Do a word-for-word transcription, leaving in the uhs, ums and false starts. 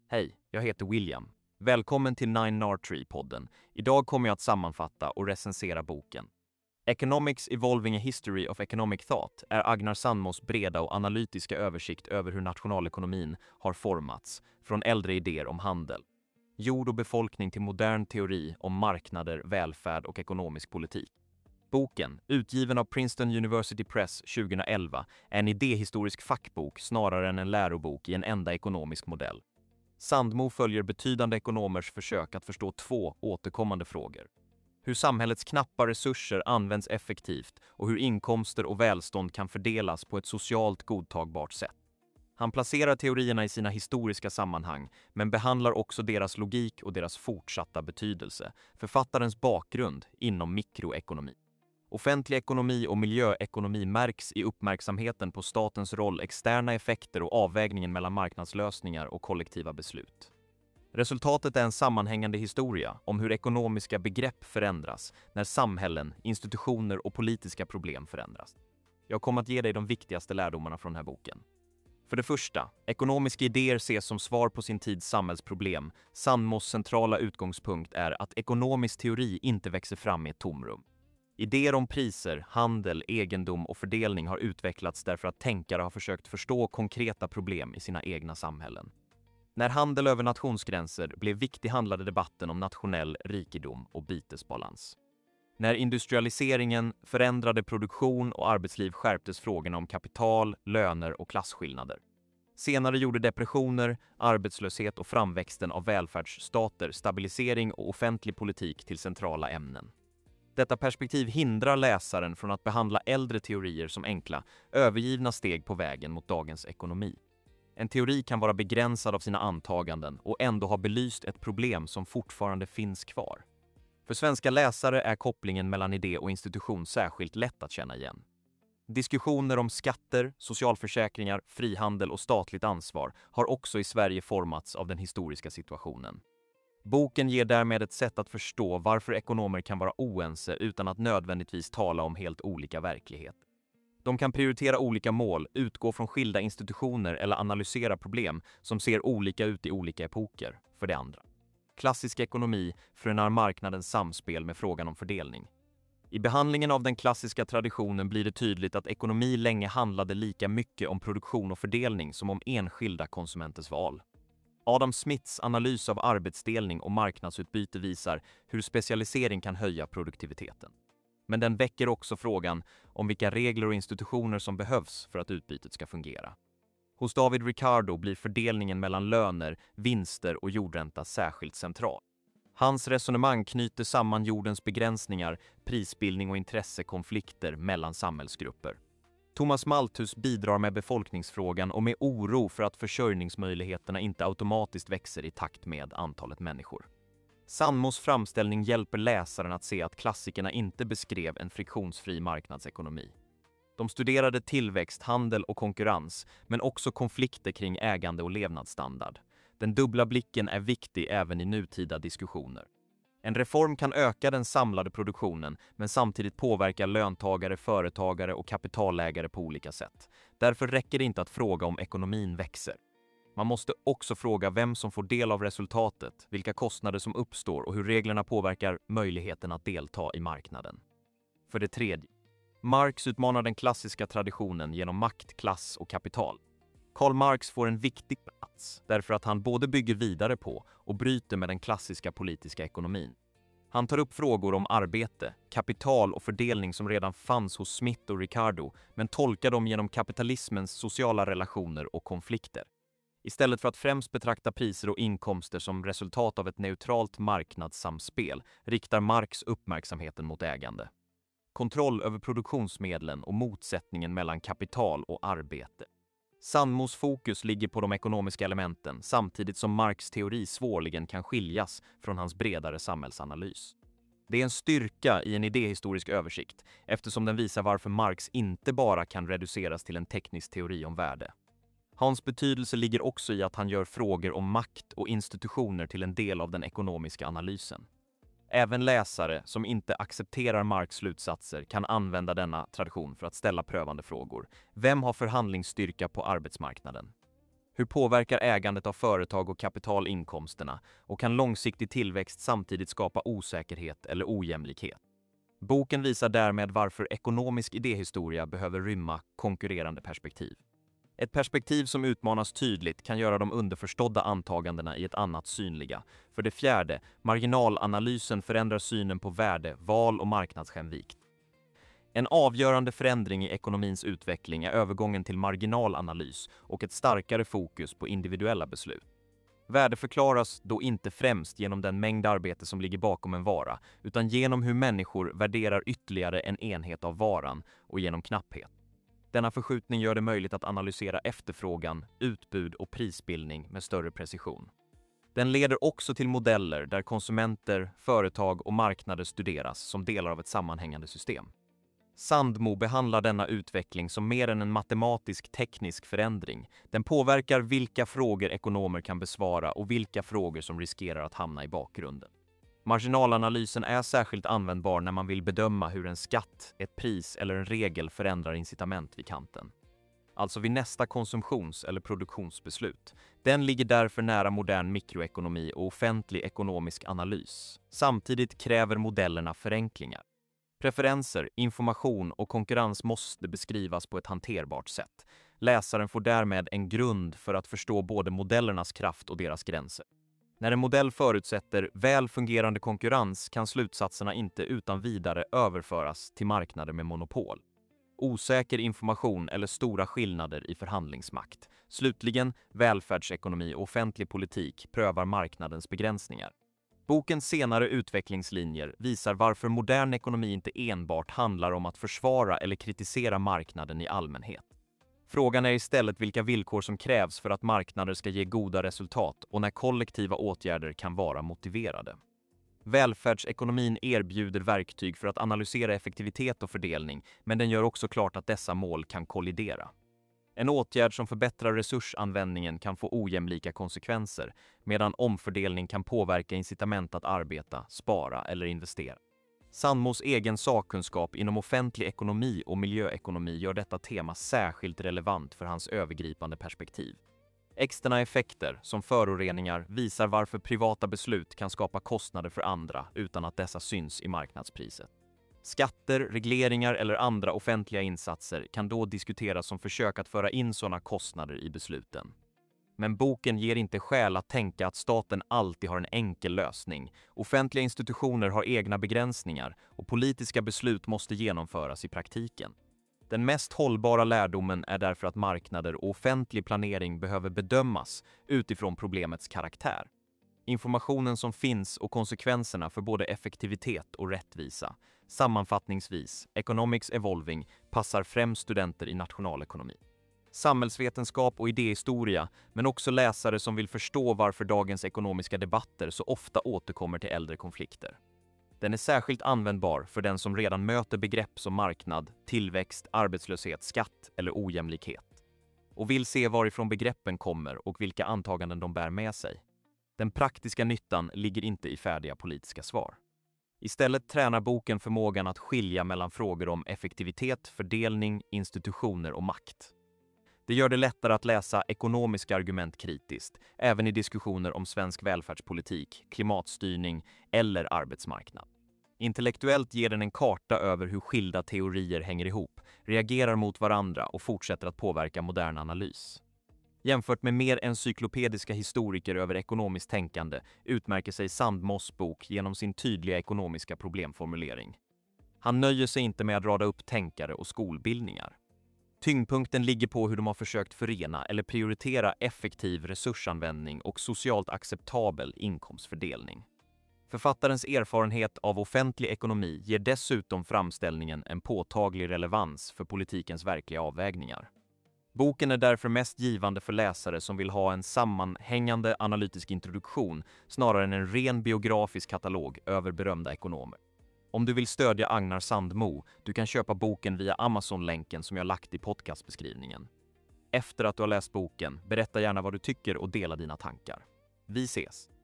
Hej, jag heter William. Välkommen till Nine Nar Tree-podden. Idag kommer jag att sammanfatta och recensera boken. Economics Evolving a History of Economic Thought är Agnar Sandmos breda och analytiska översikt över hur nationalekonomin har formats, från äldre idéer om handel, jord och befolkning till modern teori om marknader, välfärd och ekonomisk politik. Boken, utgiven av Princeton University Press tjugoelva, är en idéhistorisk fackbok snarare än en lärobok i en enda ekonomisk modell. Sandmo följer betydande ekonomers försök att förstå två återkommande frågor. Hur samhällets knappa resurser används effektivt och hur inkomster och välstånd kan fördelas på ett socialt godtagbart sätt. Han placerar teorierna i sina historiska sammanhang, men behandlar också deras logik och deras fortsatta betydelse, författarens bakgrund inom mikroekonomi. Offentlig ekonomi och miljöekonomi märks i uppmärksamheten på statens roll, externa effekter och avvägningen mellan marknadslösningar och kollektiva beslut. Resultatet är en sammanhängande historia om hur ekonomiska begrepp förändras när samhällen, institutioner och politiska problem förändras. Jag kommer att ge dig de viktigaste lärdomarna från den här boken. För det första, ekonomiska idéer ses som svar på sin tids samhällsproblem. Sandmos centrala utgångspunkt är att ekonomisk teori inte växer fram i ett tomrum. Idéer om priser, handel, egendom och fördelning har utvecklats därför att tänkare har försökt förstå konkreta problem i sina egna samhällen. När handel över nationsgränser blev viktig handlade debatten om nationell rikedom och bytesbalans. När industrialiseringen förändrade produktion och arbetsliv skärptes frågorna om kapital, löner och klasskillnader. Senare gjorde depressioner, arbetslöshet och framväxten av välfärdsstater, stabilisering och offentlig politik till centrala ämnen. Detta perspektiv hindrar läsaren från att behandla äldre teorier som enkla, övergivna steg på vägen mot dagens ekonomi. En teori kan vara begränsad av sina antaganden och ändå ha belyst ett problem som fortfarande finns kvar. För svenska läsare är kopplingen mellan idé och institution särskilt lätt att känna igen. Diskussioner om skatter, socialförsäkringar, frihandel och statligt ansvar har också i Sverige formats av den historiska situationen. Boken ger därmed ett sätt att förstå varför ekonomer kan vara oense utan att nödvändigtvis tala om helt olika verklighet. De kan prioritera olika mål, utgå från skilda institutioner eller analysera problem som ser olika ut i olika epoker. För det andra, klassisk ekonomi förenar marknadens samspel med frågan om fördelning. I behandlingen av den klassiska traditionen blir det tydligt att ekonomi länge handlade lika mycket om produktion och fördelning som om enskilda konsumenters val. Adam Smiths analys av arbetsdelning och marknadsutbyte visar hur specialisering kan höja produktiviteten. Men den väcker också frågan om vilka regler och institutioner som behövs för att utbytet ska fungera. Hos David Ricardo blir fördelningen mellan löner, vinster och jordränta särskilt central. Hans resonemang knyter samman jordens begränsningar, prisbildning och intressekonflikter mellan samhällsgrupper. Thomas Malthus bidrar med befolkningsfrågan och med oro för att försörjningsmöjligheterna inte automatiskt växer i takt med antalet människor. Sandmos framställning hjälper läsaren att se att klassikerna inte beskrev en friktionsfri marknadsekonomi. De studerade tillväxt, handel och konkurrens, men också konflikter kring ägande och levnadsstandard. Den dubbla blicken är viktig även i nutida diskussioner. En reform kan öka den samlade produktionen men samtidigt påverka löntagare, företagare och kapitalägare på olika sätt. Därför räcker det inte att fråga om ekonomin växer. Man måste också fråga vem som får del av resultatet, vilka kostnader som uppstår och hur reglerna påverkar möjligheten att delta i marknaden. För det tredje, Marx utmanar den klassiska traditionen genom makt, klass och kapital. Karl Marx får en viktig plats därför att han både bygger vidare på och bryter med den klassiska politiska ekonomin. Han tar upp frågor om arbete, kapital och fördelning som redan fanns hos Smith och Ricardo, men tolkar dem genom kapitalismens sociala relationer och konflikter. Istället för att främst betrakta priser och inkomster som resultat av ett neutralt marknadssamspel riktar Marx uppmärksamheten mot ägande. Kontroll över produktionsmedlen och motsättningen mellan kapital och arbete. Sandmos fokus ligger på de ekonomiska elementen samtidigt som Marx teori svårligen kan skiljas från hans bredare samhällsanalys. Det är en styrka i en idéhistorisk översikt eftersom den visar varför Marx inte bara kan reduceras till en teknisk teori om värde. Hans betydelse ligger också i att han gör frågor om makt och institutioner till en del av den ekonomiska analysen. Även läsare som inte accepterar Marx slutsatser kan använda denna tradition för att ställa prövande frågor. Vem har förhandlingsstyrka på arbetsmarknaden? Hur påverkar ägandet av företag och kapital inkomsterna, och kan långsiktig tillväxt samtidigt skapa osäkerhet eller ojämlikhet? Boken visar därmed varför ekonomisk idéhistoria behöver rymma konkurrerande perspektiv. Ett perspektiv som utmanas tydligt kan göra de underförstådda antagandena i ett annat synliga. För det fjärde, marginalanalysen förändrar synen på värde, val och marknadsjämvikt. En avgörande förändring i ekonomins utveckling är övergången till marginalanalys och ett starkare fokus på individuella beslut. Värde förklaras då inte främst genom den mängd arbete som ligger bakom en vara, utan genom hur människor värderar ytterligare en enhet av varan och genom knapphet. Denna förskjutning gör det möjligt att analysera efterfrågan, utbud och prisbildning med större precision. Den leder också till modeller där konsumenter, företag och marknader studeras som delar av ett sammanhängande system. Sandmo behandlar denna utveckling som mer än en matematisk teknisk förändring. Den påverkar vilka frågor ekonomer kan besvara och vilka frågor som riskerar att hamna i bakgrunden. Marginalanalysen är särskilt användbar när man vill bedöma hur en skatt, ett pris eller en regel förändrar incitament vid kanten. Alltså vid nästa konsumtions- eller produktionsbeslut. Den ligger därför nära modern mikroekonomi och offentlig ekonomisk analys. Samtidigt kräver modellerna förenklingar. Preferenser, information och konkurrens måste beskrivas på ett hanterbart sätt. Läsaren får därmed en grund för att förstå både modellernas kraft och deras gränser. När en modell förutsätter väl fungerande konkurrens kan slutsatserna inte utan vidare överföras till marknader med monopol. Osäker information eller stora skillnader i förhandlingsmakt. Slutligen, välfärdsekonomi och offentlig politik prövar marknadens begränsningar. Bokens senare utvecklingslinjer visar varför modern ekonomi inte enbart handlar om att försvara eller kritisera marknaden i allmänhet. Frågan är istället vilka villkor som krävs för att marknader ska ge goda resultat och när kollektiva åtgärder kan vara motiverade. Välfärdsekonomin erbjuder verktyg för att analysera effektivitet och fördelning, men den gör också klart att dessa mål kan kollidera. En åtgärd som förbättrar resursanvändningen kan få ojämlika konsekvenser, medan omfördelning kan påverka incitament att arbeta, spara eller investera. Sandmos egen sakkunskap inom offentlig ekonomi och miljöekonomi gör detta tema särskilt relevant för hans övergripande perspektiv. Externa effekter, som föroreningar, visar varför privata beslut kan skapa kostnader för andra utan att dessa syns i marknadspriset. Skatter, regleringar eller andra offentliga insatser kan då diskuteras som försök att föra in sådana kostnader i besluten. Men boken ger inte skäl att tänka att staten alltid har en enkel lösning. Offentliga institutioner har egna begränsningar och politiska beslut måste genomföras i praktiken. Den mest hållbara lärdomen är därför att marknader och offentlig planering behöver bedömas utifrån problemets karaktär. Informationen som finns och konsekvenserna för både effektivitet och rättvisa. Sammanfattningsvis, Economics Evolving passar främst studenter i nationalekonomi. Samhällsvetenskap och idéhistoria, men också läsare som vill förstå varför dagens ekonomiska debatter så ofta återkommer till äldre konflikter. Den är särskilt användbar för den som redan möter begrepp som marknad, tillväxt, arbetslöshet, skatt eller ojämlikhet och vill se varifrån begreppen kommer och vilka antaganden de bär med sig. Den praktiska nyttan ligger inte i färdiga politiska svar. Istället tränar boken förmågan att skilja mellan frågor om effektivitet, fördelning, institutioner och makt. Det gör det lättare att läsa ekonomiska argument kritiskt, även i diskussioner om svensk välfärdspolitik, klimatstyrning eller arbetsmarknad. Intellektuellt ger den en karta över hur skilda teorier hänger ihop, reagerar mot varandra och fortsätter att påverka modern analys. Jämfört med mer encyklopediska historiker över ekonomiskt tänkande utmärker sig Sandmos bok genom sin tydliga ekonomiska problemformulering. Han nöjer sig inte med att rada upp tänkare och skolbildningar. Tyngdpunkten ligger på hur de har försökt förena eller prioritera effektiv resursanvändning och socialt acceptabel inkomstfördelning. Författarens erfarenhet av offentlig ekonomi ger dessutom framställningen en påtaglig relevans för politikens verkliga avvägningar. Boken är därför mest givande för läsare som vill ha en sammanhängande analytisk introduktion snarare än en ren biografisk katalog över berömda ekonomer. Om du vill stödja Agnar Sandmo, du kan köpa boken via Amazon-länken som jag lagt i podcastbeskrivningen. Efter att du har läst boken, berätta gärna vad du tycker och dela dina tankar. Vi ses!